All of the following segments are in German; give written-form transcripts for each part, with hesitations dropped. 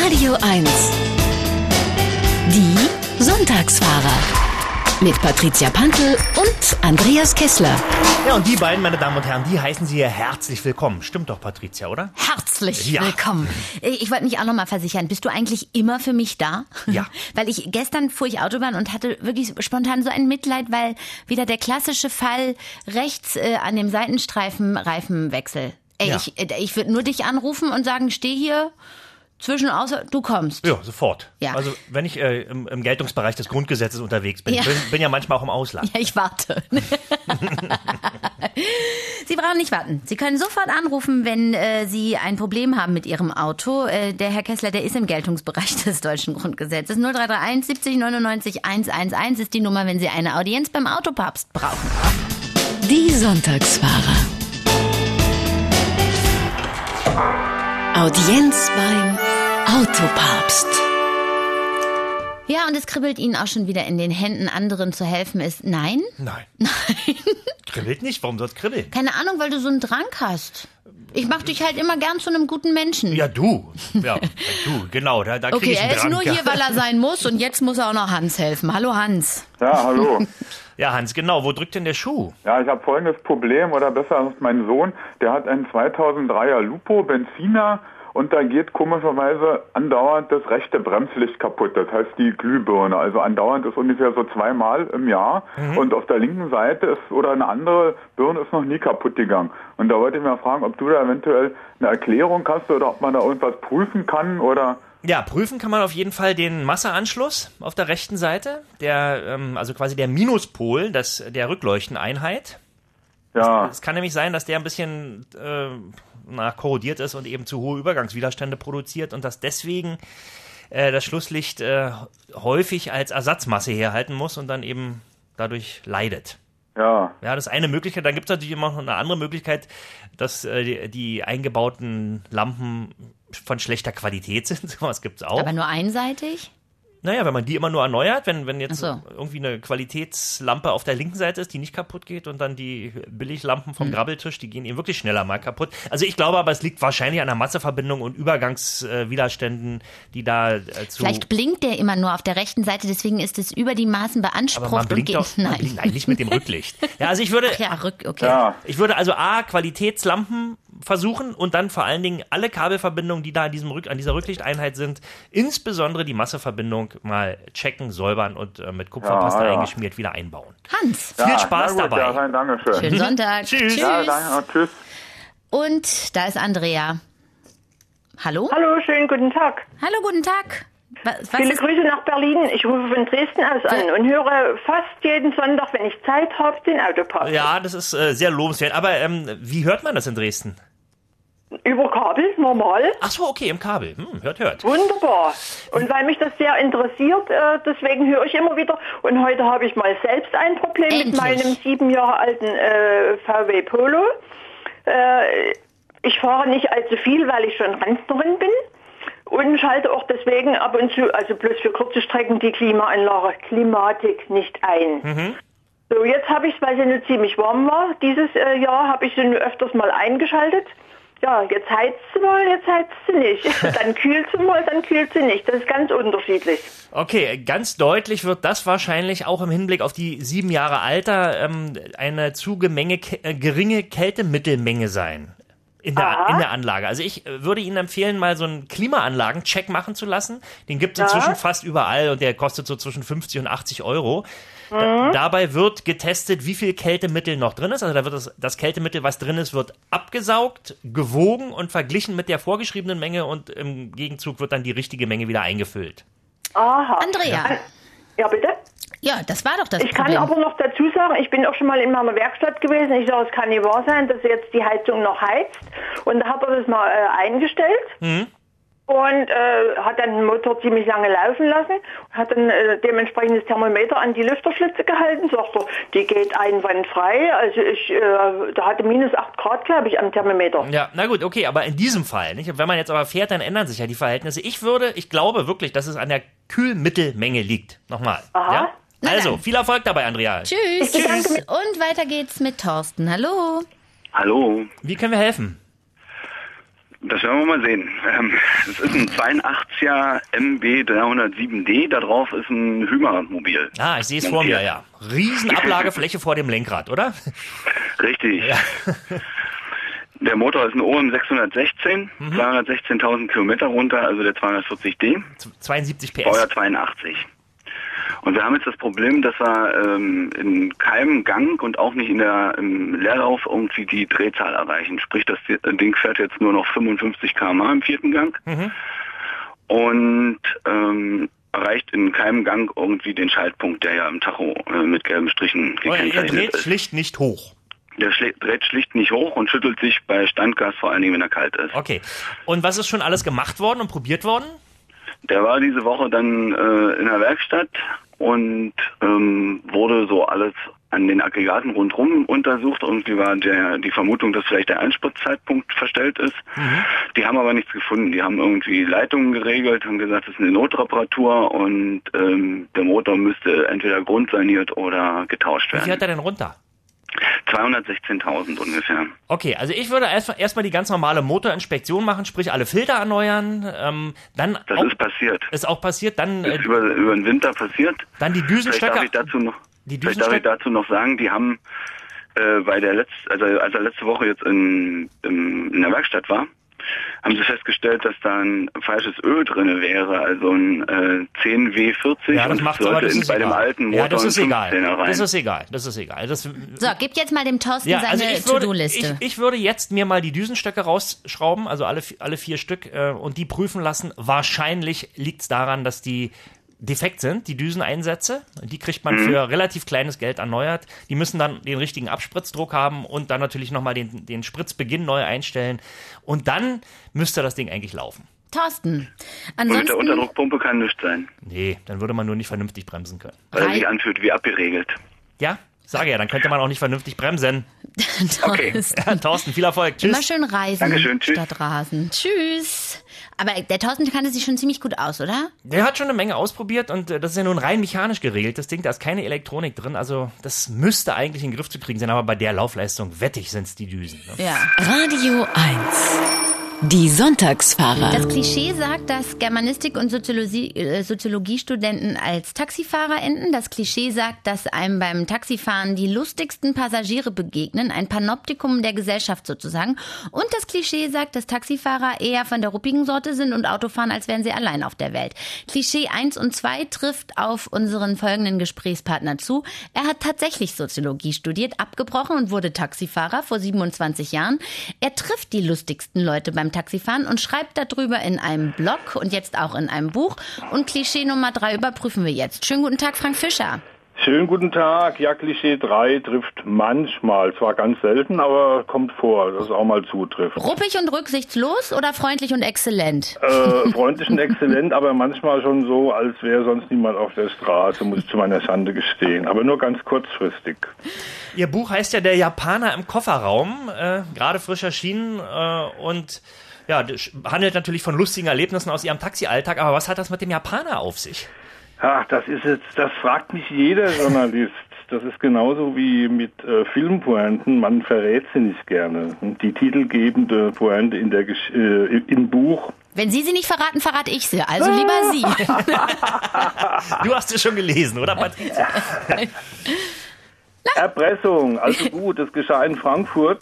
Radio 1. Die Sonntagsfahrer. Mit Patricia Pantel und Andreas Kessler. Ja, und die beiden, meine Damen und Herren, die heißen Sie hier herzlich willkommen. Stimmt doch, Patricia, oder? Herzlich Ja. willkommen. Ich wollte mich auch noch mal versichern, bist du eigentlich immer für mich da? Ja. Weil gestern fuhr ich Autobahn und hatte wirklich spontan so ein Mitleid, weil wieder der klassische Fall rechts an dem Seitenstreifen Reifenwechsel. Ey, Ja. ich würde nur dich anrufen und sagen, steh hier zwischen außer, du kommst. Ja, sofort. Ja. Also, wenn ich im Geltungsbereich des Grundgesetzes unterwegs bin. Ja. Bin ja manchmal auch im Ausland. Ja, ich warte. Sie brauchen nicht warten. Sie können sofort anrufen, wenn Sie ein Problem haben mit Ihrem Auto. Der Herr Kessler, der ist im Geltungsbereich des deutschen Grundgesetzes. 0331 70 99 111 ist die Nummer, wenn Sie eine Audienz beim Autopapst brauchen. Die Sonntagsfahrer. Audienz beim Autopapst. Ja, und es kribbelt Ihnen auch schon wieder in den Händen, anderen zu helfen ist nein? Nein. Nein. Kribbelt nicht? Warum soll es kribbeln? Keine Ahnung, weil du so einen Drang hast. Ich mach dich halt immer gern zu einem guten Menschen. Ja, du. Ja, du, genau. Da krieg Okay, ich einen er ist Drang. nur hier, weil er sein muss und jetzt muss er auch noch Hans helfen. Hallo Hans. Ja, hallo. Ja, Hans, genau. Wo drückt denn der Schuh? Ja, ich habe folgendes Problem, oder besser, mein Sohn, der hat einen 2003er Lupo Benziner und da geht komischerweise andauernd das rechte Bremslicht kaputt, das heißt die Glühbirne. Also andauernd ist ungefähr so 2-mal im Jahr und auf der linken Seite ist, oder eine andere Birne ist noch nie kaputt gegangen. Und da wollte ich mal fragen, ob du da eventuell eine Erklärung hast oder ob man da irgendwas prüfen kann oder... Ja, prüfen kann man auf jeden Fall den Masseanschluss auf der rechten Seite, der, also quasi der Minuspol der Rückleuchteneinheit. Ja, Es kann nämlich sein, dass der ein bisschen korrodiert ist und eben zu hohe Übergangswiderstände produziert und dass deswegen das Schlusslicht häufig als Ersatzmasse herhalten muss und dann eben dadurch leidet. ja. Ja, das ist eine Möglichkeit. Dann gibt es natürlich immer noch eine andere Möglichkeit, dass die eingebauten Lampen von schlechter Qualität sind. Sowas gibt es auch. Aber nur einseitig? Naja, wenn man die immer nur erneuert, wenn jetzt Ach so. irgendwie eine Qualitätslampe auf der linken Seite ist, die nicht kaputt geht und dann die Billiglampen vom Grabbeltisch, die gehen eben wirklich schneller mal kaputt. Also ich glaube aber, es liegt wahrscheinlich an der Masseverbindung und Übergangswiderständen, die da zu... Vielleicht blinkt der immer nur auf der rechten Seite, deswegen ist es über die Maßen beansprucht aber man blinkt und geht. doch, man blinkt, nein, nicht mit dem Rücklicht. Ja, also ich würde... Okay. Ja. Ich würde also Qualitätslampen versuchen und dann vor allen Dingen alle Kabelverbindungen, die da an dieser Rücklichteinheit sind, insbesondere die Masseverbindung mal checken, säubern und mit Kupferpaste Ja, ja. eingeschmiert wieder einbauen. Hans, Viel Spaß na gut, dabei. Ja, fein, danke schön. schönen Sonntag. Tschüss. Ja, danke, tschüss. Und da ist Andrea. Hallo? Hallo, schönen guten Tag. Hallo, guten Tag. Was Viele ist, Grüße nach Berlin. Ich rufe von Dresden aus an und höre fast jeden Sonntag, wenn ich Zeit habe, den Autopapst. Ja, das ist sehr lobenswert. Aber wie hört man das in Dresden? Über Kabel, normal. Ach so, okay, im Kabel. Hört. Wunderbar. Und weil mich das sehr interessiert, deswegen höre ich immer wieder. Und heute habe ich mal selbst ein Problem Endlich. mit meinem 7 Jahre alten VW Polo. Ich fahre nicht allzu viel, weil ich schon Rentnerin bin. Und schalte auch deswegen ab und zu, also bloß für kurze Strecken, die Klimaanlage Klimatik nicht ein. So, jetzt habe ich es, weil sie nur ziemlich warm war. Dieses Jahr habe ich sie nur öfters mal eingeschaltet. Ja, jetzt heizt sie mal, jetzt heizt sie nicht. Dann kühlt sie mal, dann kühlt sie nicht. Das ist ganz unterschiedlich. Okay, ganz deutlich wird das wahrscheinlich auch im Hinblick auf die 7 Jahre Alter eine zu geringe Kältemittelmenge sein. In der Anlage. Also ich würde Ihnen empfehlen, mal so einen Klimaanlagen-Check machen zu lassen. Den gibt es inzwischen fast überall und der kostet so zwischen 50 und 80 Euro. Dabei wird getestet, wie viel Kältemittel noch drin ist. Also da wird das Kältemittel, was drin ist, wird abgesaugt, gewogen und verglichen mit der vorgeschriebenen Menge und im Gegenzug wird dann die richtige Menge wieder eingefüllt. Aha. Andrea. Ja, bitte? Ja, das war doch das Ich kann Problem. aber noch dazu sagen, ich bin auch schon mal in meiner Werkstatt gewesen. Ich sage, es kann nicht wahr sein, dass jetzt die Heizung noch heizt. Und da hat er das mal eingestellt. Und hat dann den Motor ziemlich lange laufen lassen, hat dann dementsprechend das Thermometer an die Lüfterschlitze gehalten, sagt er, die geht einwandfrei, also da hatte minus 8 Grad, glaube ich, am Thermometer. Ja, na gut, okay, aber in diesem Fall, nicht? Wenn man jetzt aber fährt, dann ändern sich ja die Verhältnisse. Ich glaube wirklich, dass es an der Kühlmittelmenge liegt. Nochmal. Aha. Ja? Na Also, dann. viel Erfolg dabei, Andrea. Tschüss. bedanke mich. Und weiter geht's mit Thorsten. Hallo. Hallo. Wie können wir helfen? Das werden wir mal sehen. Es ist ein 82er MB 307D, da drauf ist ein Hymer-Mobil. Ah, ich sehe es vor mir, ja. Riesenablagefläche vor dem Lenkrad, oder? Richtig. Ja. Der Motor ist ein OM 616, 216.000 Kilometer runter, also der 240D. 72 PS. Baujahr 82. Und wir haben jetzt das Problem, dass wir in keinem Gang und auch nicht im Leerlauf irgendwie die Drehzahl erreichen. Sprich, das Ding fährt jetzt nur noch 55 km/h im 4. Gang und erreicht in keinem Gang irgendwie den Schaltpunkt, der ja im Tacho mit gelben Strichen gekennzeichnet ist. Er dreht schlicht nicht hoch. Der dreht schlicht nicht hoch und schüttelt sich bei Standgas, vor allen Dingen, wenn er kalt ist. Okay. Und was ist schon alles gemacht worden und probiert worden? Der war diese Woche dann in der Werkstatt und wurde so alles an den Aggregaten rundherum untersucht. Irgendwie war die Vermutung, dass vielleicht der Einspritzzeitpunkt verstellt ist. Die haben aber nichts gefunden. Die haben irgendwie Leitungen geregelt, haben gesagt, das ist eine Notreparatur und der Motor müsste entweder grundsaniert oder getauscht werden. Wie viel hat er denn runter? 216.000 ungefähr. Okay, also ich würde erstmal die ganz normale Motorinspektion machen, sprich alle Filter erneuern. Dann das ist passiert. Ist auch passiert. Dann ist über den Winter passiert. Dann die Düsenstöcke. Vielleicht darf ich dazu noch sagen, die haben als er letzte Woche jetzt in der Werkstatt war, haben sie festgestellt, dass da ein falsches Öl drin wäre, also ein 10W40. Ja, das macht aber das ist bei egal. dem alten Motor. Ja, das ist egal. Rein. Das ist egal. So, gib jetzt mal dem Thorsten seine To-Do-Liste. Ich würde jetzt mir mal die Düsenstöcke rausschrauben, also alle 4 Stück, und die prüfen lassen. Wahrscheinlich liegt es daran, dass die defekt sind, die Düseneinsätze. Die kriegt man für relativ kleines Geld erneuert. Die müssen dann den richtigen Abspritzdruck haben und dann natürlich nochmal den Spritzbeginn neu einstellen. Und dann müsste das Ding eigentlich laufen. Thorsten, Und mit der Unterdruckpumpe kann nichts sein. Nee, dann würde man nur nicht vernünftig bremsen können. Weil er sich anfühlt wie abgeregelt. Ja, sage ja, dann könnte man auch nicht vernünftig bremsen. Okay. Ja, Thorsten, viel Erfolg. Tschüss. Immer schön reisen. Dankeschön, tschüss. Statt rasen. Tschüss. Aber der Thorsten kannte sich schon ziemlich gut aus, oder? Der hat schon eine Menge ausprobiert und das ist ja nun rein mechanisch geregelt. Das Ding, da ist keine Elektronik drin, also das müsste eigentlich in den Griff zu kriegen sein, aber bei der Laufleistung wettig sind es die Düsen. Ne? Ja. Radio 1. Die Sonntagsfahrer. Das Klischee sagt, dass Germanistik- und Soziologiestudenten als Taxifahrer enden. Das Klischee sagt, dass einem beim Taxifahren die lustigsten Passagiere begegnen. Ein Panoptikum der Gesellschaft sozusagen. Und das Klischee sagt, dass Taxifahrer eher von der ruppigen Sorte sind und Autofahren, als wären sie allein auf der Welt. Klischee 1 und 2 trifft auf unseren folgenden Gesprächspartner zu. Er hat tatsächlich Soziologie studiert, abgebrochen und wurde Taxifahrer vor 27 Jahren. Er trifft die lustigsten Leute beim Taxifahren und schreibt darüber in einem Blog und jetzt auch in einem Buch. Und Klischee Nummer 3 überprüfen wir jetzt. Schönen guten Tag, Frank Fischer. Schönen guten Tag. Ja, Klischee 3 trifft manchmal, zwar ganz selten, aber kommt vor, dass es auch mal zutrifft. Ruppig und rücksichtslos oder freundlich und exzellent? Freundlich und exzellent, aber manchmal schon so, als wäre sonst niemand auf der Straße, muss ich zu meiner Schande gestehen. Aber nur ganz kurzfristig. Ihr Buch heißt ja Der Japaner im Kofferraum, gerade frisch erschienen und ja, handelt natürlich von lustigen Erlebnissen aus Ihrem Taxialltag, aber was hat das mit dem Japaner auf sich? Ach, das fragt mich jeder Journalist. Das ist genauso wie mit Filmpointen, man verrät sie nicht gerne. Die titelgebende Pointe im Buch. Wenn Sie nicht verraten, verrate ich sie. Also lieber Sie. Du hast es schon gelesen, oder Patricia? Erpressung, also gut, es geschah in Frankfurt.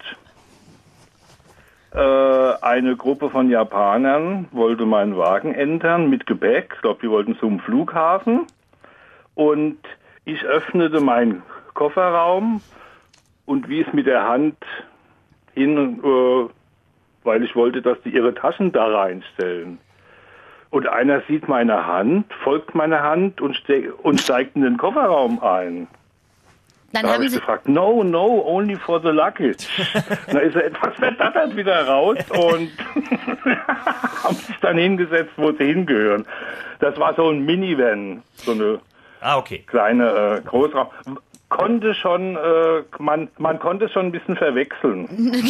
Eine Gruppe von Japanern wollte meinen Wagen entern mit Gepäck. Ich glaube, die wollten zum Flughafen. Und ich öffnete meinen Kofferraum und wies mit der Hand hin, weil ich wollte, dass die ihre Taschen da reinstellen. Und einer sieht meine Hand, folgt meiner Hand und steigt in den Kofferraum ein. Dann da habe ich gefragt, no, only for the luggage. Da ist er etwas verdattert wieder raus und haben sich dann hingesetzt, wo sie hingehören. Das war so ein Minivan, so eine kleine Großraum. Konnte schon, man konnte schon ein bisschen verwechseln.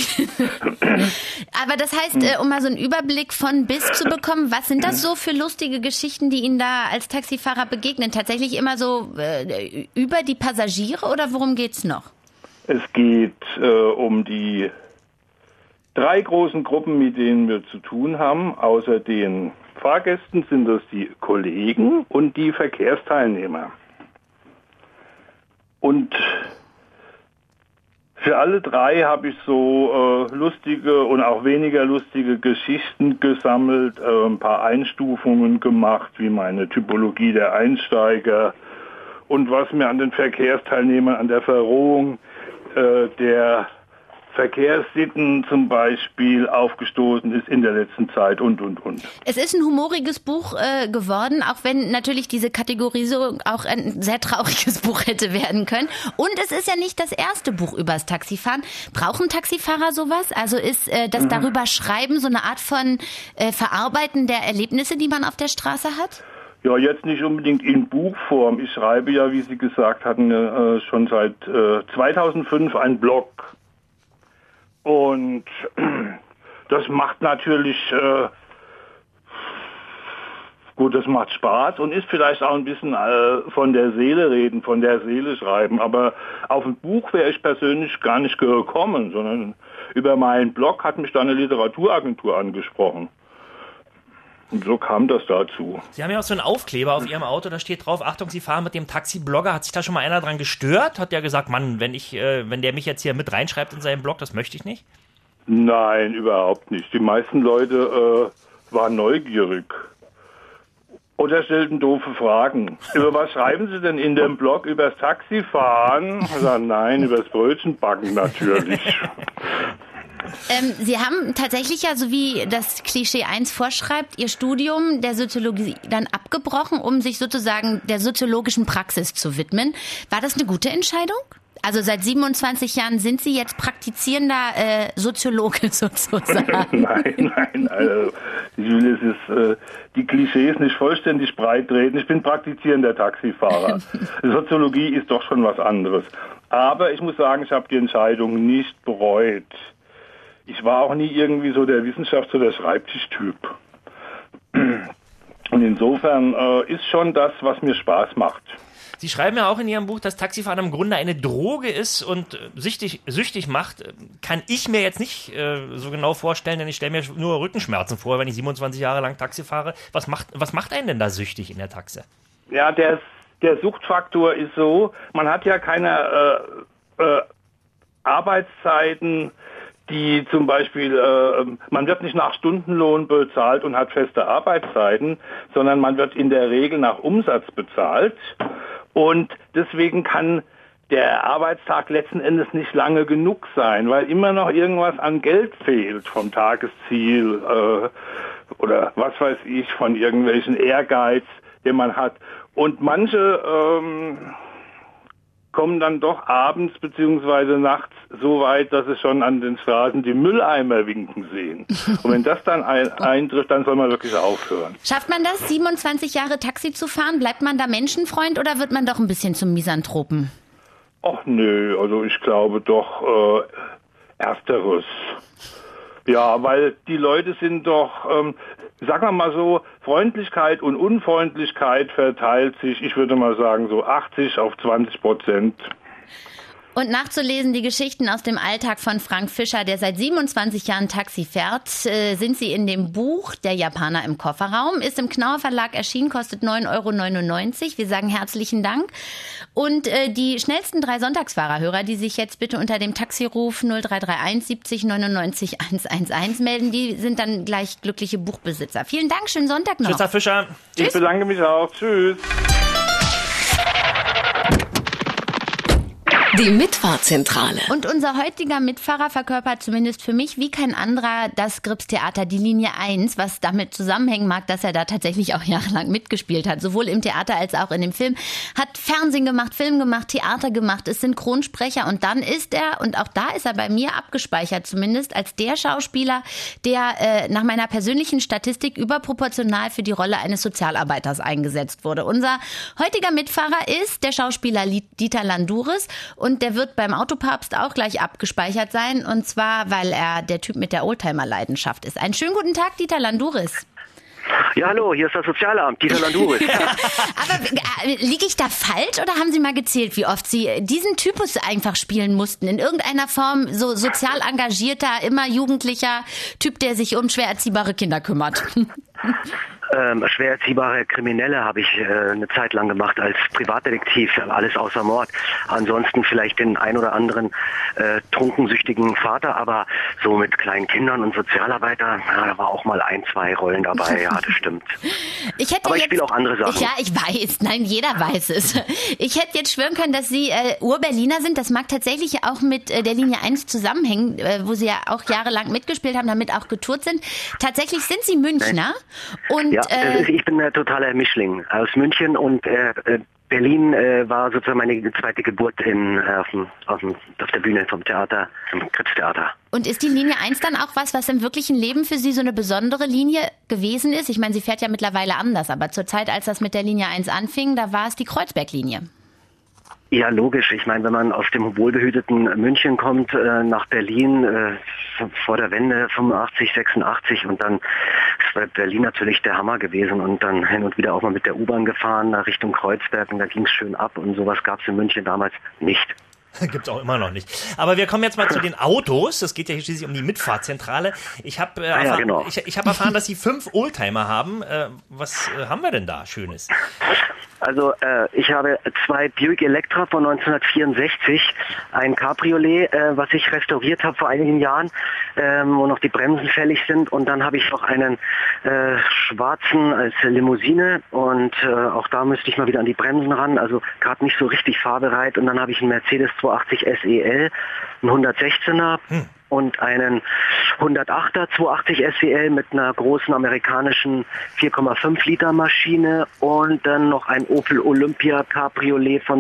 Aber das heißt, um mal so einen Überblick von bis zu bekommen, was sind das so für lustige Geschichten, die Ihnen da als Taxifahrer begegnen? Tatsächlich immer so über die Passagiere oder worum geht's noch? Es geht um die 3 großen Gruppen, mit denen wir zu tun haben. Außer den Fahrgästen sind das die Kollegen und die Verkehrsteilnehmer. Und für alle 3 habe ich so lustige und auch weniger lustige Geschichten gesammelt, ein paar Einstufungen gemacht, wie meine Typologie der Einsteiger und was mir an den Verkehrsteilnehmern, an der Verrohung der Verkehrssitten zum Beispiel aufgestoßen ist in der letzten Zeit und. Es ist ein humoriges Buch geworden, auch wenn natürlich diese Kategorisierung auch ein sehr trauriges Buch hätte werden können. Und es ist ja nicht das erste Buch übers Taxifahren. Brauchen Taxifahrer sowas? Also ist das darüber Schreiben so eine Art von Verarbeiten der Erlebnisse, die man auf der Straße hat? Ja, jetzt nicht unbedingt in Buchform. Ich schreibe ja, wie Sie gesagt hatten, schon seit 2005 einen Blog. Und das macht natürlich, das macht Spaß und ist vielleicht auch ein bisschen von der Seele reden, von der Seele schreiben. Aber auf ein Buch wäre ich persönlich gar nicht gekommen, sondern über meinen Blog hat mich da eine Literaturagentur angesprochen. Und so kam das dazu. Sie haben ja auch so einen Aufkleber auf Ihrem Auto, da steht drauf, Achtung, Sie fahren mit dem Taxi-Blogger. Hat sich da schon mal einer dran gestört? Hat der gesagt, Mann, wenn der mich jetzt hier mit reinschreibt in seinen Blog, das möchte ich nicht? Nein, überhaupt nicht. Die meisten Leute waren neugierig. Oder stellten doofe Fragen. Über was schreiben Sie denn in dem Blog? Übers Taxifahren? Nein, übers Brötchenbacken natürlich. Sie haben tatsächlich ja, so wie das Klischee 1 vorschreibt, Ihr Studium der Soziologie dann abgebrochen, um sich sozusagen der soziologischen Praxis zu widmen. War das eine gute Entscheidung? Also seit 27 Jahren sind Sie jetzt praktizierender Soziologe sozusagen. Nein. Also, ich will die Klischees nicht vollständig breit treten. Ich bin praktizierender Taxifahrer. Soziologie ist doch schon was anderes. Aber ich muss sagen, ich habe die Entscheidung nicht bereut. Ich war auch nie irgendwie so der Wissenschafts- oder Schreibtischtyp. Und insofern ist schon das, was mir Spaß macht. Sie schreiben ja auch in Ihrem Buch, dass Taxifahren im Grunde eine Droge ist und süchtig macht. Kann ich mir jetzt nicht so genau vorstellen, denn ich stelle mir nur Rückenschmerzen vor, wenn ich 27 Jahre lang Taxi fahre. Was macht einen denn da süchtig in der Taxe? Ja, der Suchtfaktor ist so, man hat ja keine Arbeitszeiten, die zum Beispiel, man wird nicht nach Stundenlohn bezahlt und hat feste Arbeitszeiten, sondern man wird in der Regel nach Umsatz bezahlt. Und deswegen kann der Arbeitstag letzten Endes nicht lange genug sein, weil immer noch irgendwas an Geld fehlt vom Tagesziel oder was weiß ich, von irgendwelchen Ehrgeiz, den man hat. Und manche kommen dann doch abends bzw. nachts so weit, dass sie schon an den Straßen die Mülleimer winken sehen. Und wenn das dann eintrifft, dann soll man wirklich aufhören. Schafft man das, 27 Jahre Taxi zu fahren? Bleibt man da Menschenfreund oder wird man doch ein bisschen zum Misanthropen? Ach nö, also ich glaube doch Ersteres. Ja, weil die Leute sind doch, sagen wir mal so, Freundlichkeit und Unfreundlichkeit verteilt sich, ich würde mal sagen, so 80-20%. Und nachzulesen die Geschichten aus dem Alltag von Frank Fischer, der seit 27 Jahren Taxi fährt, sind sie in dem Buch Der Japaner im Kofferraum. Ist im Knauer Verlag erschienen, kostet 9,99 €. Wir sagen herzlichen Dank. Und die schnellsten 3 Sonntagsfahrerhörer, die sich jetzt bitte unter dem Taxiruf 0331 70 99 111 melden, die sind dann gleich glückliche Buchbesitzer. Vielen Dank, schönen Sonntag noch. Tschüss, Herr Fischer. Tschüss. Ich bedanke mich auch. Tschüss. Die Mitfahrzentrale. Und unser heutiger Mitfahrer verkörpert zumindest für mich wie kein anderer das Gripstheater, die Linie 1, was damit zusammenhängen mag, dass er da tatsächlich auch jahrelang mitgespielt hat. Sowohl im Theater als auch in dem Film. Hat Fernsehen gemacht, Film gemacht, Theater gemacht, ist Synchronsprecher und dann ist er, und auch da ist er bei mir abgespeichert zumindest, als der Schauspieler, der nach meiner persönlichen Statistik überproportional für die Rolle eines Sozialarbeiters eingesetzt wurde. Unser heutiger Mitfahrer ist der Schauspieler Dieter Landouris. Und der wird beim Autopapst auch gleich abgespeichert sein. Und zwar, weil er der Typ mit der Oldtimer-Leidenschaft ist. Einen schönen guten Tag, Dieter Landouris. Ja, hallo, hier ist das Sozialamt, Dieter Landuris. Aber liege ich da falsch oder haben Sie mal gezählt, wie oft Sie diesen Typus einfach spielen mussten? In irgendeiner Form so sozial engagierter, immer jugendlicher Typ, der sich um schwer erziehbare Kinder kümmert. Schwer erziehbare Kriminelle habe ich eine Zeit lang gemacht als Privatdetektiv, alles außer Mord. Ansonsten vielleicht den ein oder anderen trunkensüchtigen Vater, aber so mit kleinen Kindern und Sozialarbeiter, da war auch mal 1, 2 Rollen dabei, ja, das stimmt. Ich spiele auch andere Sachen. Ja, ich weiß, nein, jeder weiß es. Ich hätte jetzt schwören können, dass Sie Ur-Berliner sind. Das mag tatsächlich auch mit der Linie 1 zusammenhängen, wo Sie ja auch jahrelang mitgespielt haben, damit auch getourt sind. Tatsächlich sind Sie Münchner. Und ja, ich bin ein totaler Mischling aus München und Berlin war sozusagen meine zweite Geburt auf der Bühne vom Theater, vom Krebstheater. Und ist die Linie 1 dann auch was im wirklichen Leben für Sie so eine besondere Linie gewesen ist? Ich meine, sie fährt ja mittlerweile anders, aber zur Zeit, als das mit der Linie 1 anfing, da war es die Kreuzberg-Linie. Ja, logisch. Ich meine, wenn man aus dem wohlbehüteten München kommt, nach Berlin, vor der Wende 85, 86 und dann ist bei Berlin natürlich der Hammer gewesen und dann hin und wieder auch mal mit der U-Bahn gefahren, nach Richtung Kreuzberg und da ging es schön ab und sowas gab es in München damals nicht. Gibt's auch immer noch nicht. Aber wir kommen jetzt mal zu den Autos. Es geht ja hier schließlich um die Mitfahrzentrale. Ich habe ich hab erfahren, dass Sie 5 Oldtimer haben. Was haben wir denn da Schönes? Also ich habe 2 Buick Electra von 1964, ein Cabriolet, was ich restauriert habe vor einigen Jahren, wo noch die Bremsen fällig sind. Und dann habe ich noch einen schwarzen als Limousine und auch da müsste ich mal wieder an die Bremsen ran, also gerade nicht so richtig fahrbereit. Und dann habe ich einen Mercedes 280 SEL, einen 116er. Und einen 108er 280 SEL mit einer großen amerikanischen 4,5 Liter Maschine und dann noch ein Opel Olympia Cabriolet von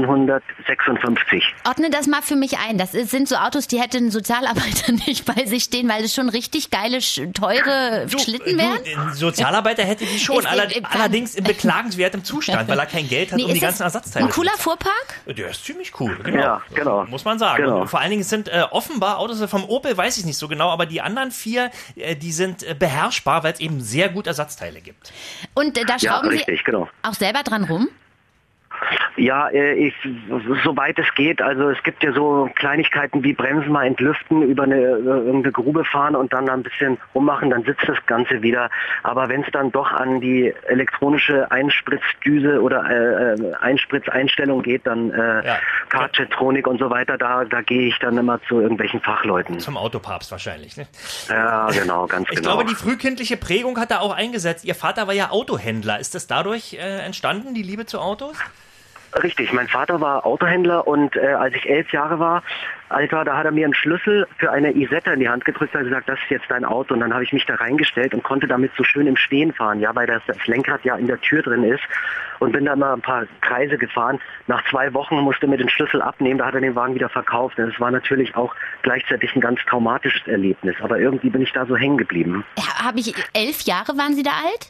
1956. Ordne das mal für mich ein. Das sind so Autos, die hätte ein Sozialarbeiter nicht bei sich stehen, weil es schon richtig geile, teure Schlitten wären. Ein Sozialarbeiter hätte die schon, allerdings in beklagenswertem Zustand, weil er kein Geld hat, um die ganzen Ersatzteile ein cooler Fuhrpark? Der ist ziemlich cool, genau. Ja, genau. Muss man sagen. Genau. Und vor allen Dingen sind offenbar Autos vom Opel, weiß ich nicht so genau, aber die anderen 4, die sind beherrschbar, weil es eben sehr gut Ersatzteile gibt. Und da schrauben richtig, Sie genau. auch selber dran rum? Ja, soweit es geht. Also es gibt ja so Kleinigkeiten wie Bremsen mal entlüften, über irgendeine Grube fahren und dann ein bisschen rummachen, dann sitzt das Ganze wieder. Aber wenn es dann doch an die elektronische Einspritzdüse oder Einspritzeinstellung geht, dann Kartjetronik und so weiter, da gehe ich dann immer zu irgendwelchen Fachleuten. Zum Autopapst wahrscheinlich, ne? Ja, genau, ganz genau. Ich glaube, die frühkindliche Prägung hat da auch eingesetzt. Ihr Vater war ja Autohändler. Ist das dadurch entstanden, die Liebe zu Autos? Richtig, mein Vater war Autohändler und als ich 11 Jahre alt war, da hat er mir einen Schlüssel für eine Isetta in die Hand gedrückt und gesagt, das ist jetzt dein Auto. Und dann habe ich mich da reingestellt und konnte damit so schön im Stehen fahren, ja, weil das Lenkrad ja in der Tür drin ist und bin dann mal ein paar Kreise gefahren. Nach 2 Wochen musste er mir den Schlüssel abnehmen, da hat er den Wagen wieder verkauft. Das war natürlich auch gleichzeitig ein ganz traumatisches Erlebnis, aber irgendwie bin ich da so hängen geblieben. 11 Jahre waren Sie da alt?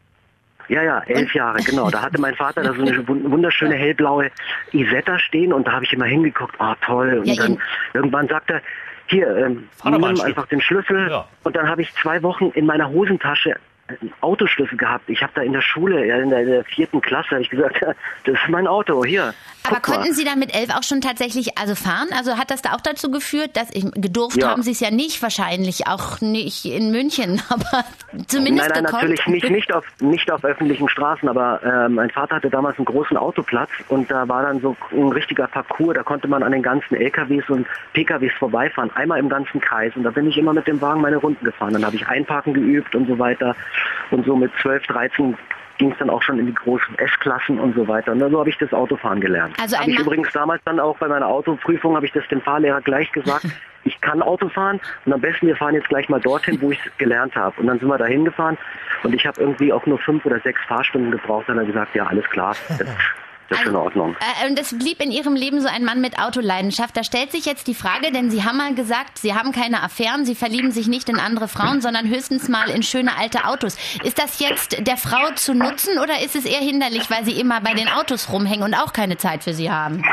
Ja, 11 Jahre, genau. Da hatte mein Vater da so eine wunderschöne hellblaue Isetta stehen und da habe ich immer hingeguckt, toll. Und dann irgendwann sagt er, hier, nimm einfach den Schlüssel. Ja. Und dann habe ich 2 Wochen in meiner Hosentasche einen Autoschlüssel gehabt. Ich habe da in der Schule, in der 4. Klasse, habe ich gesagt, das ist mein Auto, hier. Aber konnten Sie dann mit 11 auch schon tatsächlich fahren? Also hat das da auch dazu geführt, dass gedurft haben Sie es ja nicht, wahrscheinlich auch nicht in München, aber zumindest Nein, natürlich nicht auf öffentlichen Straßen, aber mein Vater hatte damals einen großen Autoplatz und da war dann so ein richtiger Parcours, da konnte man an den ganzen LKWs und PKWs vorbeifahren, einmal im ganzen Kreis und da bin ich immer mit dem Wagen meine Runden gefahren. Dann habe ich Einparken geübt und so weiter und so mit 12, 13 ging es dann auch schon in die großen S-Klassen und so weiter. Und so habe ich das Autofahren gelernt. Also habe ich übrigens damals dann auch bei meiner Autoprüfung, habe ich das dem Fahrlehrer gleich gesagt, ich kann Auto fahren und am besten wir fahren jetzt gleich mal dorthin, wo ich es gelernt habe. Und dann sind wir da hingefahren und ich habe irgendwie auch nur 5 oder 6 Fahrstunden gebraucht. Und dann gesagt, ja, alles klar, das ist in Ordnung. Und es blieb in Ihrem Leben so ein Mann mit Autoleidenschaft. Da stellt sich jetzt die Frage, denn Sie haben mal gesagt, Sie haben keine Affären, Sie verlieben sich nicht in andere Frauen, sondern höchstens mal in schöne alte Autos. Ist das jetzt der Frau zu nutzen oder ist es eher hinderlich, weil Sie immer bei den Autos rumhängen und auch keine Zeit für sie haben?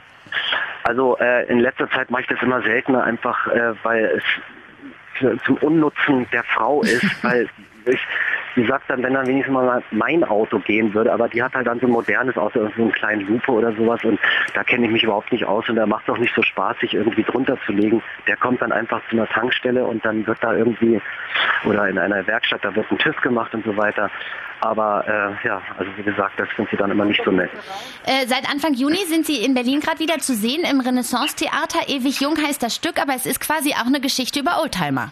Also in letzter Zeit mache ich das immer seltener, einfach weil es zum Unnutzen der Frau ist, weil wie gesagt, dann, wenn dann wenigstens mal mein Auto gehen würde, aber die hat halt dann so ein modernes Auto, so einen kleinen Lupo oder sowas und da kenne ich mich überhaupt nicht aus und da macht es auch nicht so Spaß, sich irgendwie drunter zu legen. Der kommt dann einfach zu einer Tankstelle und dann wird da irgendwie, oder in einer Werkstatt, da wird ein TÜV gemacht und so weiter. Aber also wie gesagt, das sind sie dann immer nicht so nett. Seit Anfang Juni sind Sie in Berlin gerade wieder zu sehen im Renaissance-Theater. Ewig jung heißt das Stück, aber es ist quasi auch eine Geschichte über Oldtimer.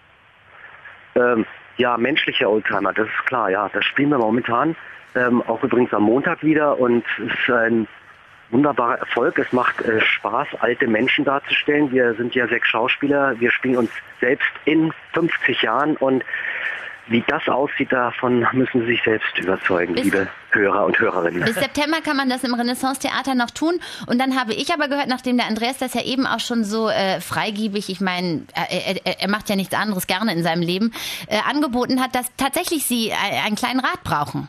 Ja, menschliche Oldtimer, das ist klar, ja. Das spielen wir momentan, auch übrigens am Montag wieder und es ist ein wunderbarer Erfolg. Es macht Spaß, alte Menschen darzustellen. Wir sind ja 6 Schauspieler, wir spielen uns selbst in 50 Jahren und wie das aussieht, davon müssen Sie sich selbst überzeugen, liebe Hörer und Hörerinnen. Bis September kann man das im Renaissance-Theater noch tun. Und dann habe ich aber gehört, nachdem der Andreas das ja eben auch schon so freigiebig, ich meine, er macht ja nichts anderes gerne in seinem Leben, angeboten hat, dass tatsächlich Sie einen kleinen Rat brauchen.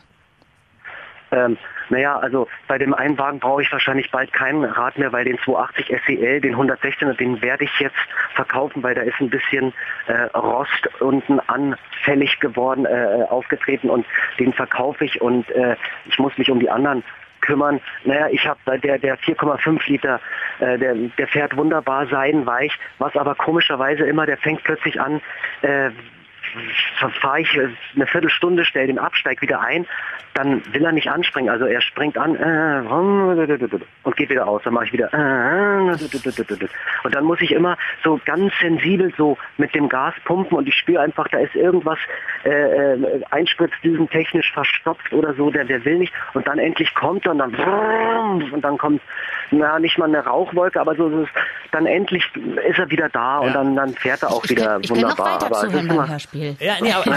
Naja, also bei dem einen Wagen brauche ich wahrscheinlich bald keinen Rad mehr, weil den 280 SEL, den 116er, den werde ich jetzt verkaufen, weil da ist ein bisschen Rost unten anfällig geworden, aufgetreten und den verkaufe ich und ich muss mich um die anderen kümmern. Naja, ich habe der 4,5 Liter, der fährt wunderbar seidenweich, was aber komischerweise immer, der fängt plötzlich an, fahre ich eine Viertelstunde, stelle den ab, steig wieder ein, dann will er nicht anspringen. Also er springt an und geht wieder aus. Dann mache ich wieder und dann muss ich immer so ganz sensibel so mit dem Gas pumpen und ich spüre einfach, da ist irgendwas einspritzdüsentechnisch verstopft oder so, der will nicht. Und dann endlich kommt er und dann kommt nicht mal eine Rauchwolke, aber so dann endlich ist er wieder da und dann fährt er auch wieder wunderbar. Ich kann noch weiter zuhören beim Hörspiel. Ja, nee, aber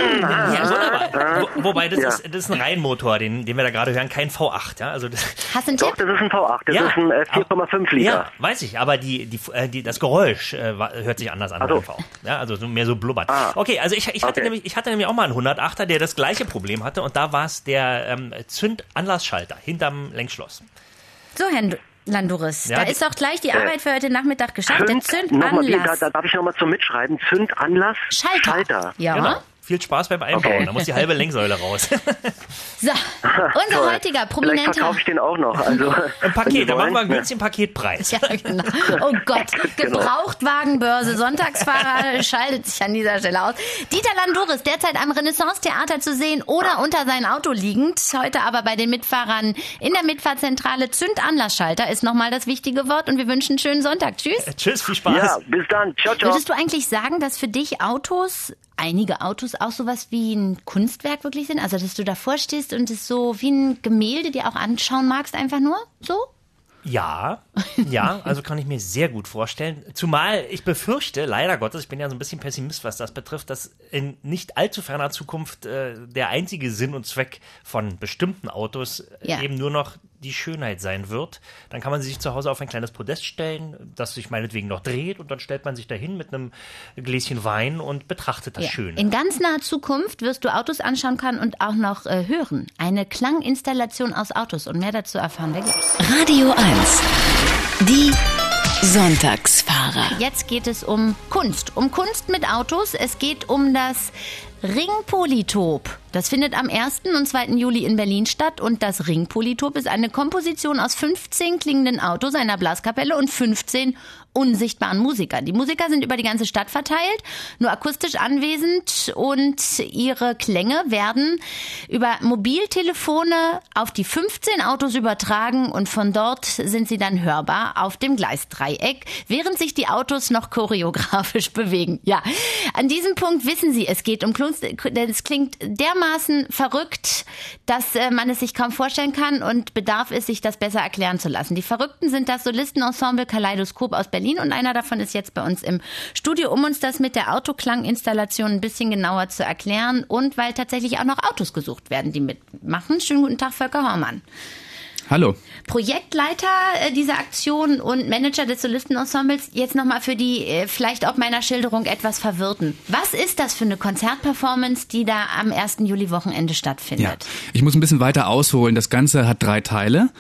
wunderbar. Wobei, das ist ein Reihenmotor, den wir da gerade hören, kein V8. Ja? Also das Hast du einen Tipp? Doch, das ist ein V8, das ist ein 4,5 Liter. Ja, weiß ich, aber das Geräusch hört sich anders an beim V8. Ja, also mehr so blubbert. Okay, also ich hatte nämlich auch mal einen 108er, der das gleiche Problem hatte und da war es der Zündanlassschalter hinterm Lenkschloss. So, Herr Landouris, da ist auch gleich die Arbeit für heute Nachmittag geschafft. Der Zündanlass. Da darf ich nochmal zum Mitschreiben. Zündanlass Schalter. Ja. Genau. Viel Spaß beim Einbauen. Okay. Da muss die halbe Lenksäule raus. So, unser heutiger Prominenter. Vielleicht verkaufe ich den auch noch. Also, im Paket, da machen wir einen günstigen Paketpreis. Ja, genau. Oh Gott, Gebrauchtwagenbörse, Sonntagsfahrer schaltet sich an dieser Stelle aus. Dieter Landouris, derzeit am Renaissance-Theater zu sehen oder unter sein Auto liegend. Heute aber bei den Mitfahrern in der Mitfahrzentrale. Zündanlassschalter ist nochmal das wichtige Wort und wir wünschen einen schönen Sonntag. Tschüss. Tschüss, viel Spaß. Ja, bis dann. Ciao, ciao. Würdest du eigentlich sagen, dass für dich einige Autos auch sowas wie ein Kunstwerk wirklich sind? Also, dass du davor stehst und es so wie ein Gemälde dir auch anschauen magst, einfach nur so? Ja, also kann ich mir sehr gut vorstellen. Zumal ich befürchte, leider Gottes, ich bin ja so ein bisschen Pessimist, was das betrifft, dass in nicht allzu ferner Zukunft der einzige Sinn und Zweck von bestimmten Autos eben nur noch die Schönheit sein wird. Dann kann man sich zu Hause auf ein kleines Podest stellen, das sich meinetwegen noch dreht und dann stellt man sich dahin mit einem Gläschen Wein und betrachtet das Schöne. In ganz naher Zukunft wirst du Autos anschauen können und auch noch hören. Eine Klanginstallation aus Autos und mehr dazu erfahren wir gleich. Radio 1. Die Sonntagsfahrer. Jetzt geht es um Kunst. Um Kunst mit Autos. Es geht um das Ringpolytop. Das findet am 1. und 2. Juli in Berlin statt und das Ringpolytop ist eine Komposition aus 15 klingenden Autos, einer Blaskapelle und 15 unsichtbaren Musikern. Die Musiker sind über die ganze Stadt verteilt, nur akustisch anwesend und ihre Klänge werden über Mobiltelefone auf die 15 Autos übertragen und von dort sind sie dann hörbar auf dem Gleisdreieck, während sich die Autos noch choreografisch bewegen. Ja, an diesem Punkt wissen Sie, es geht um Kunst, denn es klingt dermaßen verrückt, dass man es sich kaum vorstellen kann und bedarf es, sich das besser erklären zu lassen. Die Verrückten sind das Solistenensemble Kaleidoskop aus Berlin und einer davon ist jetzt bei uns im Studio, um uns das mit der Autoklanginstallation ein bisschen genauer zu erklären und weil tatsächlich auch noch Autos gesucht werden, die mitmachen. Schönen guten Tag, Volker Hormann. Hallo. Projektleiter dieser Aktion und Manager des Solistenensembles. Jetzt nochmal für die vielleicht auch meiner Schilderung etwas Verwirrten. Was ist das für eine Konzertperformance, die da am 1. Juli-Wochenende stattfindet? Ja, ich muss ein bisschen weiter ausholen. Das Ganze hat 3 Teile.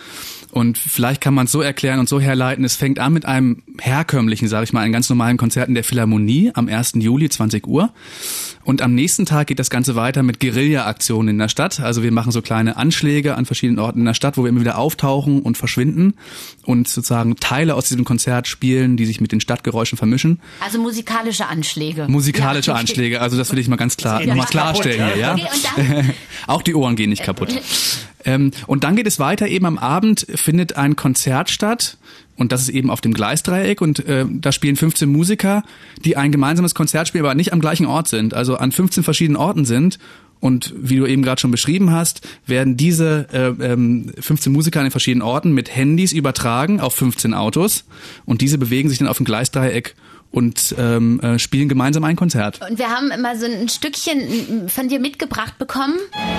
Und vielleicht kann man es so erklären und so herleiten, es fängt an mit einem herkömmlichen, sage ich mal, einem ganz normalen Konzert in der Philharmonie am 1. Juli, 20 Uhr. Und am nächsten Tag geht das Ganze weiter mit Guerilla-Aktionen in der Stadt. Also wir machen so kleine Anschläge an verschiedenen Orten in der Stadt, wo wir immer wieder auftauchen und verschwinden und sozusagen Teile aus diesem Konzert spielen, die sich mit den Stadtgeräuschen vermischen. Also musikalische Anschläge. Musikalische Anschläge, also das will ich mal ganz klar nochmal klarstellen hier. Ja? Okay, und dann? Auch die Ohren gehen nicht kaputt. Und dann geht es weiter, eben am Abend findet ein Konzert statt und das ist eben auf dem Gleisdreieck und da spielen 15 Musiker, die ein gemeinsames Konzert spielen, aber nicht am gleichen Ort sind, also an 15 verschiedenen Orten sind. Und wie du eben gerade schon beschrieben hast, werden diese 15 Musiker an den verschiedenen Orten mit Handys übertragen auf 15 Autos und diese bewegen sich dann auf dem Gleisdreieck und spielen gemeinsam ein Konzert. Und wir haben immer so ein Stückchen von dir mitgebracht bekommen.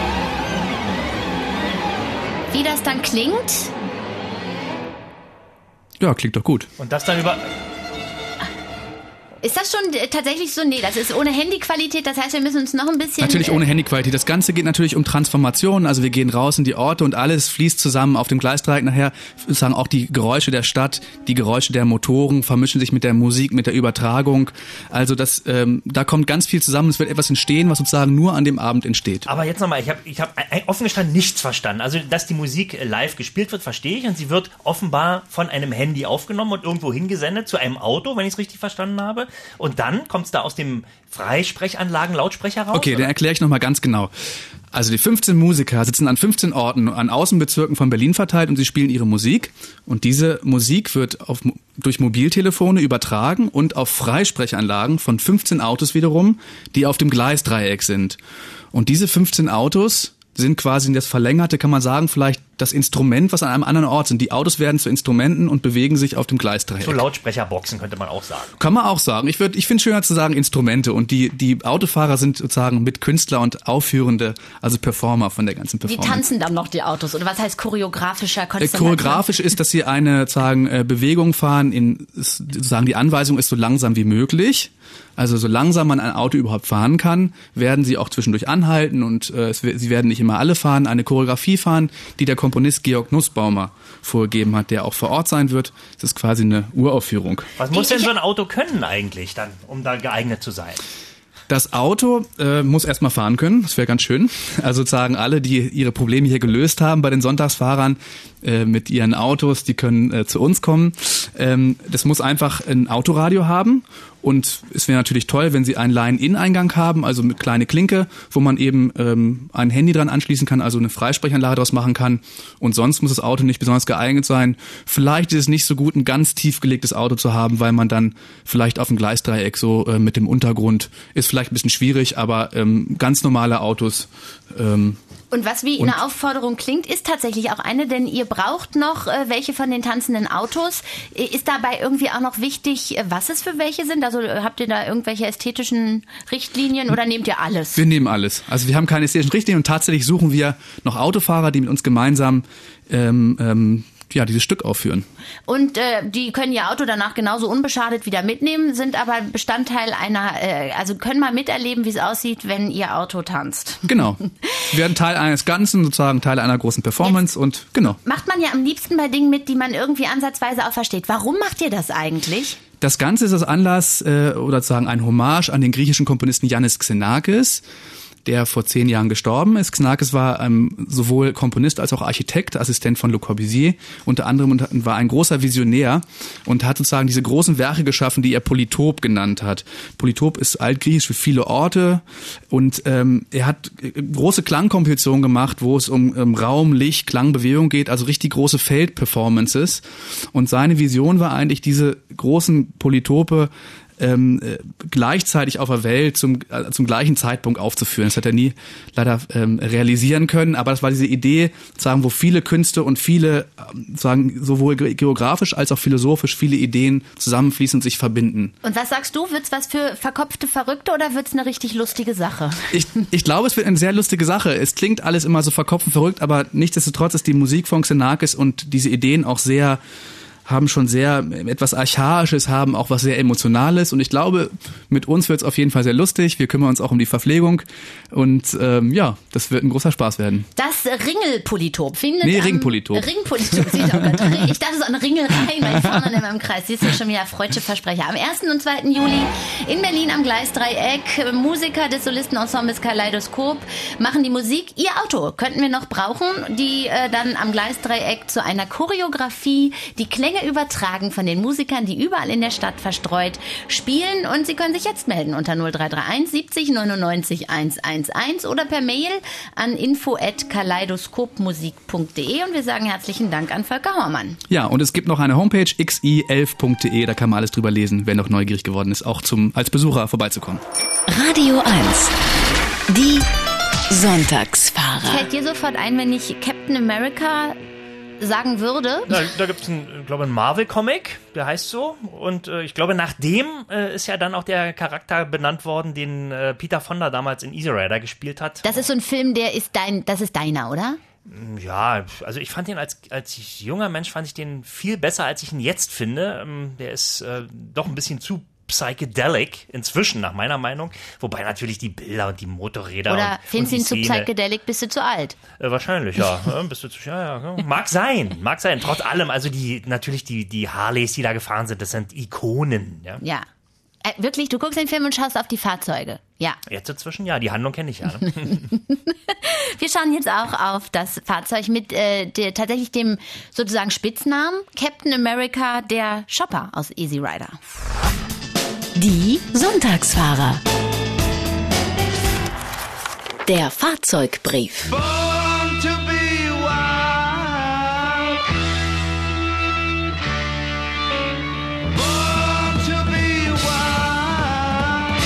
Wie das dann klingt? Ja, klingt doch gut. Und das dann über... Ist das schon tatsächlich so? Nee, das ist ohne Handyqualität, das heißt, wir müssen uns noch ein bisschen... Natürlich ohne Handyqualität. Das Ganze geht natürlich um Transformation, also wir gehen raus in die Orte und alles fließt zusammen auf dem Gleisdreieck nachher. Sozusagen auch die Geräusche der Stadt, die Geräusche der Motoren vermischen sich mit der Musik, mit der Übertragung. Also das, da kommt ganz viel zusammen. Es wird etwas entstehen, was sozusagen nur an dem Abend entsteht. Aber jetzt nochmal, ich hab offen gestanden nichts verstanden. Also, dass die Musik live gespielt wird, verstehe ich. Und sie wird offenbar von einem Handy aufgenommen und irgendwo hingesendet zu einem Auto, wenn ich es richtig verstanden habe. Und dann kommt es da aus dem Freisprechanlagen Lautsprecher raus? Okay, dann erkläre ich nochmal ganz genau. Also die 15 Musiker sitzen an 15 Orten an Außenbezirken von Berlin verteilt und sie spielen ihre Musik. Und diese Musik wird durch Mobiltelefone übertragen und auf Freisprechanlagen von 15 Autos wiederum, die auf dem Gleisdreieck sind. Und diese 15 Autos sind quasi das Verlängerte, kann man sagen, vielleicht das Instrument, was an einem anderen Ort sind. Die Autos werden zu Instrumenten und bewegen sich auf dem Gleisdreieck. So Lautsprecherboxen könnte man auch sagen. Kann man auch sagen. Ich finde es schöner zu sagen Instrumente und die Autofahrer sind sozusagen mit Künstler und Aufführende, also Performer von der ganzen Performance. Wie tanzen dann noch die Autos? Oder was heißt choreografischer Konzert? Choreografisch ist, dass sie eine sozusagen Bewegung fahren, sozusagen die Anweisung ist so langsam wie möglich. Also so langsam man ein Auto überhaupt fahren kann, werden sie auch zwischendurch anhalten und sie werden nicht immer alle fahren, eine Choreografie fahren, die der Komponist Georg Nussbaumer vorgegeben hat, der auch vor Ort sein wird. Das ist quasi eine Uraufführung. Was muss denn so ein Auto können eigentlich dann, um da geeignet zu sein? Das Auto muss erstmal fahren können, das wäre ganz schön. Also sozusagen alle, die ihre Probleme hier gelöst haben bei den Sonntagsfahrern mit ihren Autos, die können zu uns kommen. Das muss einfach ein Autoradio haben und es wäre natürlich toll, wenn sie einen Line-In-Eingang haben, also mit kleine Klinke, wo man eben ein Handy dran anschließen kann, also eine Freisprechanlage daraus machen kann. Und sonst muss das Auto nicht besonders geeignet sein. Vielleicht ist es nicht so gut, ein ganz tief gelegtes Auto zu haben, weil man dann vielleicht auf dem Gleisdreieck so mit dem Untergrund ist vielleicht ein bisschen schwierig, aber ganz normale Autos. Und was wie eine Aufforderung klingt, ist tatsächlich auch eine, denn ihr braucht noch welche von den tanzenden Autos. Ist dabei irgendwie auch noch wichtig, was es für welche sind? Also habt ihr da irgendwelche ästhetischen Richtlinien oder nehmt ihr alles? Wir nehmen alles. Also wir haben keine ästhetischen Richtlinien und tatsächlich suchen wir noch Autofahrer, die mit uns gemeinsam dieses Stück aufführen. Und die können ihr Auto danach genauso unbeschadet wieder mitnehmen, sind aber Bestandteil also können mal miterleben, wie es aussieht, wenn ihr Auto tanzt. Genau. Wir werden Teil eines Ganzen, sozusagen Teil einer großen Performance und genau. Macht man ja am liebsten bei Dingen mit, die man irgendwie ansatzweise auch versteht. Warum macht ihr das eigentlich? Das Ganze ist aus Anlass oder sozusagen ein Hommage an den griechischen Komponisten Yannis Xenakis, der vor 10 Jahren gestorben ist. Xenakis war sowohl Komponist als auch Architekt, Assistent von Le Corbusier unter anderem und war ein großer Visionär und hat sozusagen diese großen Werke geschaffen, die er Polytop genannt hat. Polytop ist altgriechisch für viele Orte und er hat große Klangkompositionen gemacht, wo es um Raum, Licht, Klang, Bewegung geht, also richtig große Feldperformances. Und seine Vision war eigentlich, diese großen Polytope gleichzeitig auf der Welt zum gleichen Zeitpunkt aufzuführen. Das hat er nie leider realisieren können, aber das war diese Idee, sagen, wo viele Künste und viele, sagen, sowohl geografisch als auch philosophisch viele Ideen zusammenfließen und sich verbinden. Und was sagst du, wird's was für verkopfte Verrückte oder wird's eine richtig lustige Sache? Ich glaube, es wird eine sehr lustige Sache. Es klingt alles immer so verkopft und verrückt, aber nichtsdestotrotz ist die Musik von Xenakis und diese Ideen auch haben schon sehr etwas Archaisches, haben auch was sehr Emotionales und ich glaube, mit uns wird es auf jeden Fall sehr lustig. Wir kümmern uns auch um die Verpflegung und das wird ein großer Spaß werden. Das Ringel-Polytop findet Ringpolytop. Ringpolytop, ich dachte so an Ringelreihen, weil ich fahre dann immer im Kreis. Siehst du, schon wieder freudsche Versprecher. Am 1. und 2. Juli in Berlin am Gleisdreieck. Musiker des Solistenensembles Kaleidoskop machen die Musik. Ihr Auto könnten wir noch brauchen, die dann am Gleisdreieck zu einer Choreografie die Klänge übertragen von den Musikern, die überall in der Stadt verstreut spielen. Und Sie können sich jetzt melden unter 0331 70 99 111 oder per Mail an info@kaleidoskopmusik.de. Und wir sagen herzlichen Dank an Volker Hormann. Ja, und es gibt noch eine Homepage xi11.de, da kann man alles drüber lesen, wer noch neugierig geworden ist, auch als Besucher vorbeizukommen. Radio 1. Die Sonntagsfahrer. Fällt dir sofort ein, wenn ich Captain America sagen würde? Da gibt es einen Marvel-Comic, der heißt so. Und ich glaube, nach dem ist ja dann auch der Charakter benannt worden, den Peter Fonda damals in Easy Rider gespielt hat. Das ist so ein Film, das ist deiner, oder? Ja, also ich fand den als junger Mensch fand ich den viel besser, als ich ihn jetzt finde. Der ist doch ein bisschen zu psychedelic inzwischen, nach meiner Meinung. Wobei natürlich die Bilder und die Motorräder oder findest du ihn zu psychedelic, bist du zu alt? Wahrscheinlich, ja. Bist du zu, ja. Mag sein. Trotz allem, also die Harleys, die da gefahren sind, das sind Ikonen. Ja. Wirklich, du guckst den Film und schaust auf die Fahrzeuge. Ja. Jetzt inzwischen, ja, die Handlung kenne ich ja. Ne? Wir schauen jetzt auch auf das Fahrzeug mit tatsächlich dem sozusagen Spitznamen Captain America, der Shopper aus Easy Rider. Die Sonntagsfahrer. Der Fahrzeugbrief. Born to be wild. Born to be wild.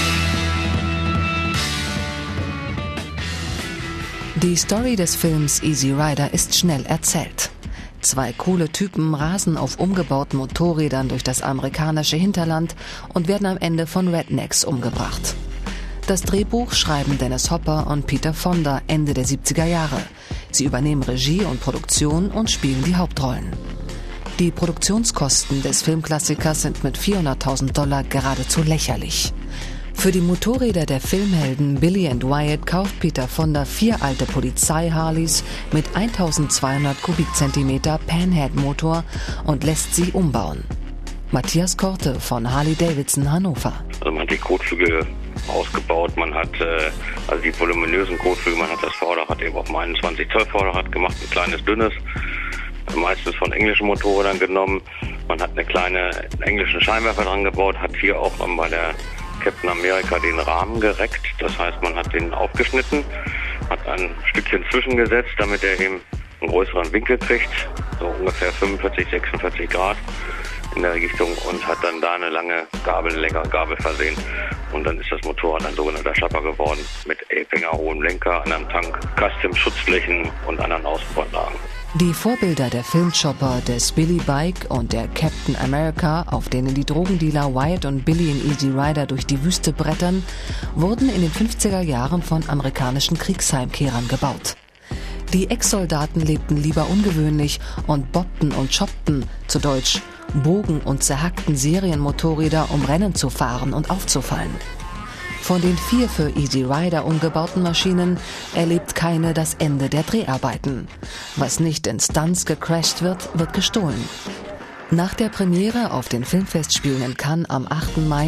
Die Story des Films Easy Rider ist schnell erzählt. 2 coole Typen rasen auf umgebauten Motorrädern durch das amerikanische Hinterland und werden am Ende von Rednecks umgebracht. Das Drehbuch schreiben Dennis Hopper und Peter Fonda Ende der 70er Jahre. Sie übernehmen Regie und Produktion und spielen die Hauptrollen. Die Produktionskosten des Filmklassikers sind mit $400.000 geradezu lächerlich. Für die Motorräder der Filmhelden Billy und Wyatt kauft Peter Fonda 4 alte Polizei-Harleys mit 1200 Kubikzentimeter Panhead-Motor und lässt sie umbauen. Matthias Korte von Harley-Davidson Hannover. Also man hat die Kotflügel ausgebaut, man hat also die voluminösen Kotflügel, man hat das Vorderrad eben auf ein 21 Zoll Vorderrad gemacht, ein kleines, dünnes, meistens von englischen Motorrädern genommen. Man hat einen englischen Scheinwerfer dran gebaut, hat hier auch bei der Captain America den Rahmen gereckt, das heißt, man hat den aufgeschnitten, hat ein Stückchen zwischengesetzt, damit er eben einen größeren Winkel kriegt, so ungefähr 45, 46 Grad in der Richtung, und hat dann da eine längere Gabel versehen. Und dann ist das Motorrad ein sogenannter Shopper geworden, mit Elfinger hohem Lenker, einem Tank, Custom-Schutzflächen und anderen Außenbauanlagen. Die Vorbilder der Filmchopper des Billy Bike und der Captain America, auf denen die Drogendealer Wyatt und Billy in Easy Rider durch die Wüste brettern, wurden in den 50er Jahren von amerikanischen Kriegsheimkehrern gebaut. Die Ex-Soldaten lebten lieber ungewöhnlich und bobbten und choppten, zu Deutsch, bogen und zerhackten Serienmotorräder, um Rennen zu fahren und aufzufallen. Von den 4 für Easy Rider umgebauten Maschinen erlebt keine das Ende der Dreharbeiten. Was nicht in Stunts gecrashed wird, wird gestohlen. Nach der Premiere auf den Filmfestspielen in Cannes am 8. Mai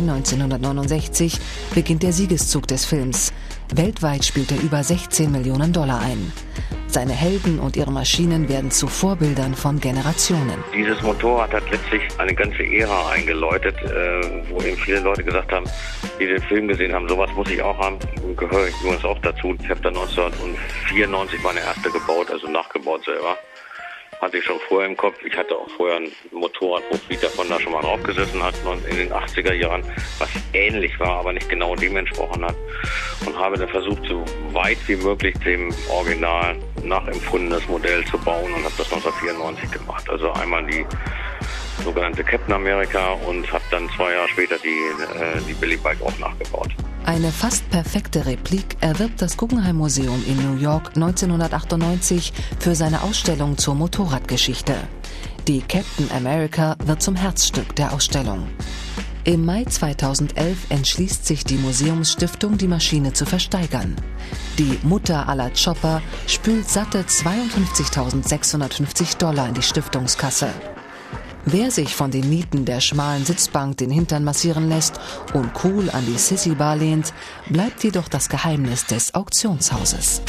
1969 beginnt der Siegeszug des Films. Weltweit spielt er über $16 Millionen ein. Seine Helden und ihre Maschinen werden zu Vorbildern von Generationen. Dieses Motorrad hat letztlich eine ganze Ära eingeläutet, wo eben viele Leute gesagt haben, die den Film gesehen haben, sowas muss ich auch haben, gehöre ich übrigens auch dazu. Ich habe dann 1994 meine erste gebaut, also nachgebaut selber. Hatte ich schon vorher im Kopf. Ich hatte auch vorher ein Motorrad, wo Peter Fonda schon mal drauf gesessen hat, in den 80er Jahren, was ähnlich war, aber nicht genau dem entsprochen hat. Und habe dann versucht, so weit wie möglich dem Original nachempfundenes Modell zu bauen und habe das 1994 gemacht. Also einmal die sogenannte Captain America und habe dann 2 Jahre später die Billy Bike auch nachgebaut. Eine fast perfekte Replik erwirbt das Guggenheim Museum in New York 1998 für seine Ausstellung zur Motorradgeschichte. Die Captain America wird zum Herzstück der Ausstellung. Im Mai 2011 entschließt sich die Museumsstiftung, die Maschine zu versteigern. Die Mutter aller Chopper spült satte $52.650 in die Stiftungskasse. Wer sich von den Nieten der schmalen Sitzbank den Hintern massieren lässt und cool an die Sissy-Bar lehnt, bleibt jedoch das Geheimnis des Auktionshauses.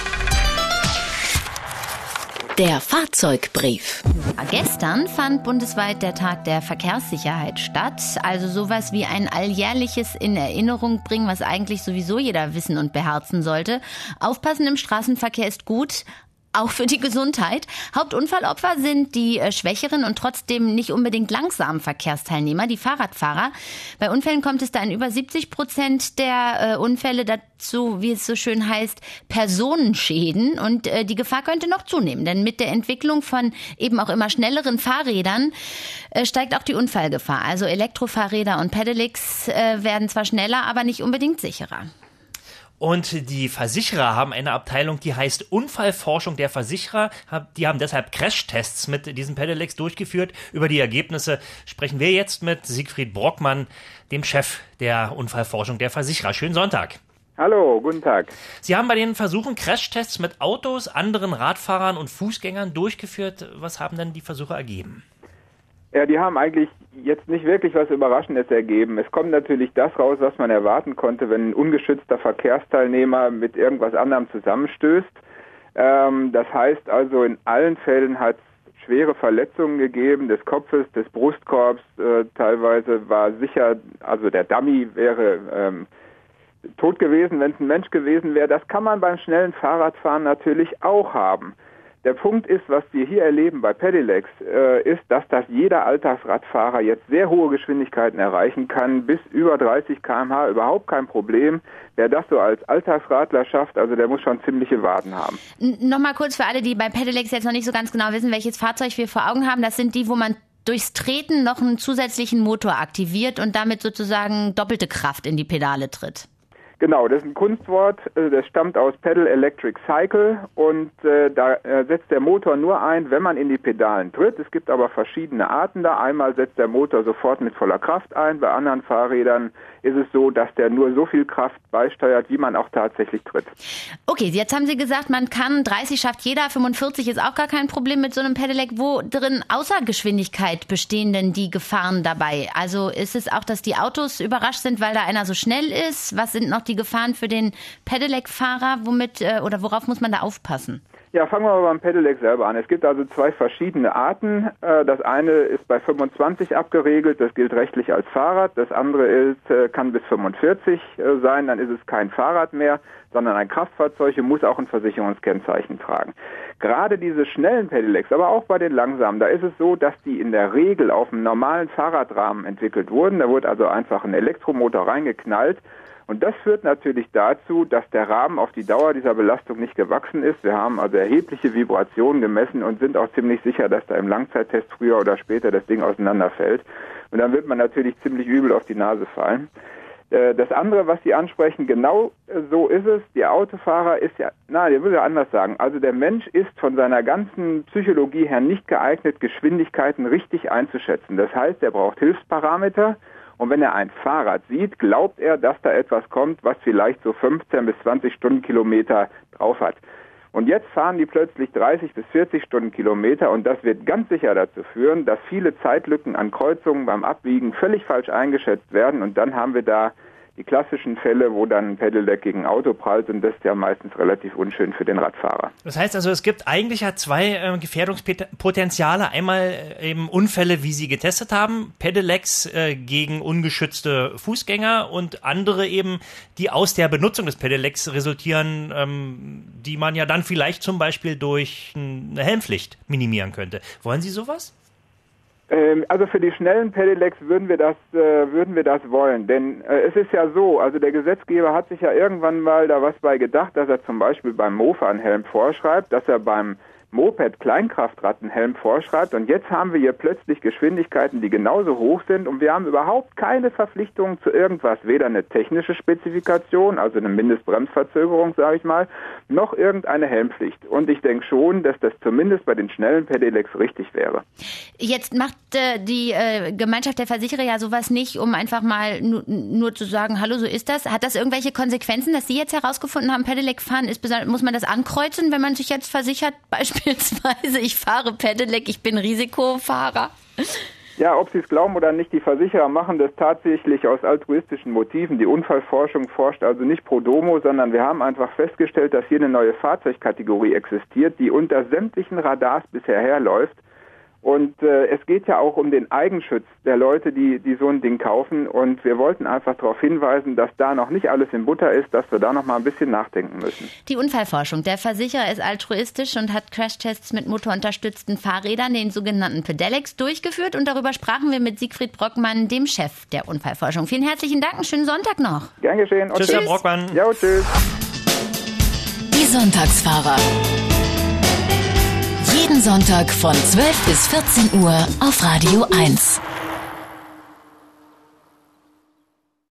Der Fahrzeugbrief. Gestern fand bundesweit der Tag der Verkehrssicherheit statt. Also sowas wie ein alljährliches in Erinnerung bringen, was eigentlich sowieso jeder wissen und beherzen sollte. Aufpassen im Straßenverkehr ist gut. Auch für die Gesundheit. Hauptunfallopfer sind die schwächeren und trotzdem nicht unbedingt langsamen Verkehrsteilnehmer, die Fahrradfahrer. Bei Unfällen kommt es da in über 70% der Unfälle dazu, wie es so schön heißt, Personenschäden. Und die Gefahr könnte noch zunehmen, denn mit der Entwicklung von eben auch immer schnelleren Fahrrädern steigt auch die Unfallgefahr. Also Elektrofahrräder und Pedelecs werden zwar schneller, aber nicht unbedingt sicherer. Und die Versicherer haben eine Abteilung, die heißt Unfallforschung der Versicherer. Die haben deshalb Crashtests mit diesen Pedelecs durchgeführt. Über die Ergebnisse sprechen wir jetzt mit Siegfried Brockmann, dem Chef der Unfallforschung der Versicherer. Schönen Sonntag. Hallo, guten Tag. Sie haben bei den Versuchen Crashtests mit Autos, anderen Radfahrern und Fußgängern durchgeführt. Was haben denn die Versuche ergeben? Ja, die haben eigentlich jetzt nicht wirklich was Überraschendes ergeben. Es kommt natürlich das raus, was man erwarten konnte, wenn ein ungeschützter Verkehrsteilnehmer mit irgendwas anderem zusammenstößt. Das heißt also, in allen Fällen hat es schwere Verletzungen gegeben des Kopfes, des Brustkorbs. Teilweise war sicher, also der Dummy wäre tot gewesen, wenn es ein Mensch gewesen wäre. Das kann man beim schnellen Fahrradfahren natürlich auch haben. Der Punkt ist, was wir hier erleben bei Pedelecs, ist, dass das jeder Alltagsradfahrer jetzt sehr hohe Geschwindigkeiten erreichen kann, bis über 30 km/h, überhaupt kein Problem. Wer das so als Alltagsradler schafft, also der muss schon ziemliche Waden haben. Nochmal kurz für alle, die bei Pedelecs jetzt noch nicht so ganz genau wissen, welches Fahrzeug wir vor Augen haben. Das sind die, wo man durchs Treten noch einen zusätzlichen Motor aktiviert und damit sozusagen doppelte Kraft in die Pedale tritt. Genau, das ist ein Kunstwort, das stammt aus Pedal Electric Cycle und da setzt der Motor nur ein, wenn man in die Pedalen tritt. Es gibt aber verschiedene Arten da. Einmal setzt der Motor sofort mit voller Kraft ein, bei anderen Fahrrädern ist es so, dass der nur so viel Kraft beisteuert, wie man auch tatsächlich tritt. Okay, jetzt haben Sie gesagt, man kann 30 schafft jeder, 45 ist auch gar kein Problem mit so einem Pedelec. Wo drin außer Geschwindigkeit bestehen denn die Gefahren dabei? Also ist es auch, dass die Autos überrascht sind, weil da einer so schnell ist? Was sind noch die Gefahren für den Pedelec-Fahrer? Worauf muss man da aufpassen? Ja, fangen wir mal beim Pedelec selber an. Es gibt also zwei verschiedene Arten. Das eine ist bei 25 abgeregelt, das gilt rechtlich als Fahrrad. Das andere kann bis 45 sein, dann ist es kein Fahrrad mehr, sondern ein Kraftfahrzeug und muss auch ein Versicherungskennzeichen tragen. Gerade diese schnellen Pedelecs, aber auch bei den langsamen, da ist es so, dass die in der Regel auf einem normalen Fahrradrahmen entwickelt wurden. Da wurde also einfach ein Elektromotor reingeknallt. Und das führt natürlich dazu, dass der Rahmen auf die Dauer dieser Belastung nicht gewachsen ist. Wir haben also erhebliche Vibrationen gemessen und sind auch ziemlich sicher, dass da im Langzeittest früher oder später das Ding auseinanderfällt. Und dann wird man natürlich ziemlich übel auf die Nase fallen. Das andere, was Sie ansprechen, genau so ist es. Der Autofahrer ist ja, der will ja anders sagen. Also der Mensch ist von seiner ganzen Psychologie her nicht geeignet, Geschwindigkeiten richtig einzuschätzen. Das heißt, er braucht Hilfsparameter. Und wenn er ein Fahrrad sieht, glaubt er, dass da etwas kommt, was vielleicht so 15 bis 20 Stundenkilometer drauf hat. Und jetzt fahren die plötzlich 30 bis 40 Stundenkilometer und das wird ganz sicher dazu führen, dass viele Zeitlücken an Kreuzungen beim Abbiegen völlig falsch eingeschätzt werden und dann haben wir da die klassischen Fälle, wo dann ein Pedelec gegen ein Auto prallt und das ist ja meistens relativ unschön für den Radfahrer. Das heißt also, es gibt eigentlich ja zwei Gefährdungspotenziale. Einmal eben Unfälle, wie Sie getestet haben, Pedelecs gegen ungeschützte Fußgänger und andere eben, die aus der Benutzung des Pedelecs resultieren, die man ja dann vielleicht zum Beispiel durch eine Helmpflicht minimieren könnte. Wollen Sie sowas? Also für die schnellen Pedelecs würden wir das wollen, denn es ist ja so, also der Gesetzgeber hat sich ja irgendwann mal da was bei gedacht, dass er zum Beispiel beim Mofa einen Helm vorschreibt, dass er beim Moped Kleinkraftrattenhelm vorschreibt. Und jetzt haben wir hier plötzlich Geschwindigkeiten, die genauso hoch sind. Und wir haben überhaupt keine Verpflichtungen zu irgendwas. Weder eine technische Spezifikation, also eine Mindestbremsverzögerung, sage ich mal, noch irgendeine Helmpflicht. Und ich denke schon, dass das zumindest bei den schnellen Pedelecs richtig wäre. Jetzt macht die Gemeinschaft der Versicherer ja sowas nicht, um einfach mal nur zu sagen, hallo, so ist das. Hat das irgendwelche Konsequenzen, dass Sie jetzt herausgefunden haben, Pedelec fahren ist besonders, muss man das ankreuzen, wenn man sich jetzt versichert, beispielsweise, ich fahre Pedelec, ich bin Risikofahrer? Ja, ob Sie es glauben oder nicht, die Versicherer machen das tatsächlich aus altruistischen Motiven. Die Unfallforschung forscht also nicht pro domo, sondern wir haben einfach festgestellt, dass hier eine neue Fahrzeugkategorie existiert, die unter sämtlichen Radars bisher herläuft. Und es geht ja auch um den Eigenschutz der Leute, die so ein Ding kaufen. Und wir wollten einfach darauf hinweisen, dass da noch nicht alles in Butter ist, dass wir da noch mal ein bisschen nachdenken müssen. Die Unfallforschung. Der Versicherer ist altruistisch und hat Crashtests mit motorunterstützten Fahrrädern, den sogenannten Pedelecs, durchgeführt. Und darüber sprachen wir mit Siegfried Brockmann, dem Chef der Unfallforschung. Vielen herzlichen Dank, einen schönen Sonntag noch. Gern geschehen. Und tschüss, Herr Brockmann. Ja, tschüss. Die Sonntagsfahrer. Jeden Sonntag von 12 bis 14 Uhr auf Radio 1.